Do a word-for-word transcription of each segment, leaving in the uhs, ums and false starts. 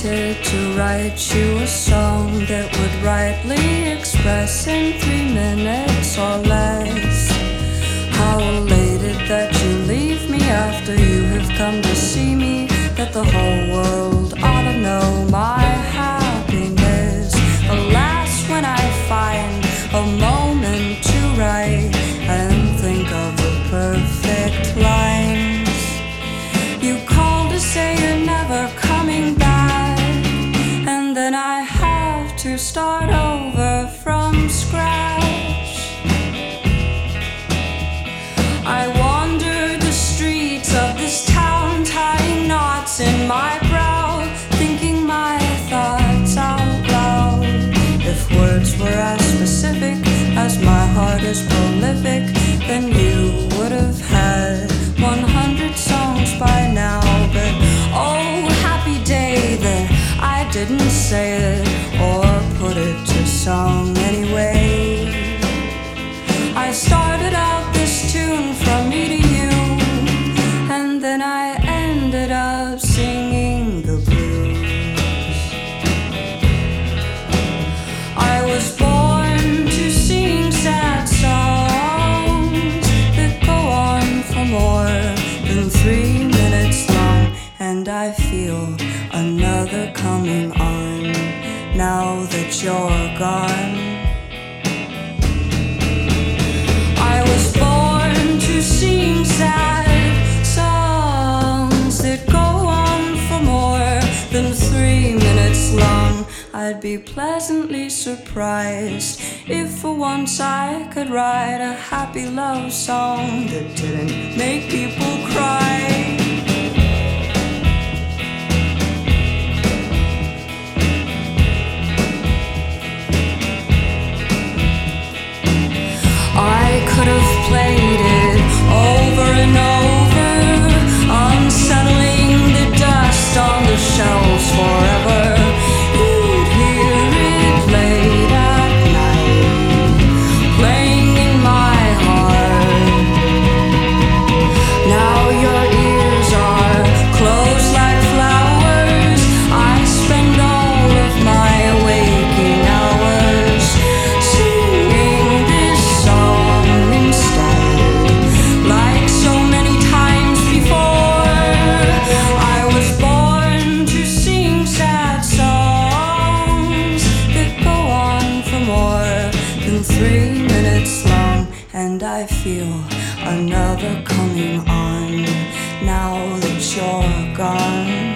wanted to write you a song that would rightly express in three minutes or less how elated that you leave me after you have come to see me, that the whole world ought to know my happiness. Alas, when I find a moment to write and think of the perfect lines, you call to say you're never coming back, and then I have to start over from scratch. I wander the streets of this town, tying knots in my brow, thinking my thoughts out loud. If words were as specific as my heart is prolific, then you would have had one hundred songs by now. But oh, happy day that I didn't say it or put it to song anyway. I started out this tune from me to you, and then I ended up singing the blues. I was born to sing sad songs that go on for more than three minutes long, and I feel another coming on now that you're gone. I was born to sing sad songs that go on for more than three minutes long. I'd be pleasantly surprised if for once I could write a happy love song that didn't make people cry. I could have played it over and over, unsettling the dust on the shelves forever. You'd hear it late at night, playing in my heart. Now your ears are closed like flowers. I spend all of my waking hours singing this song instead, like so many times before. I was born to sing sad songs that go on for more than three minutes long, and I feel another coming on now that you're gone.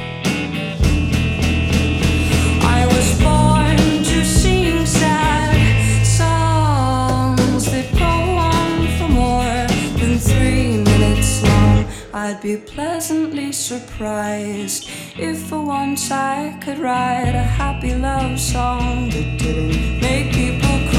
I was born to sing sad songs that go on for more than three minutes long. I'd be pleasantly surprised if for once I could write a happy love song that didn't make people cry.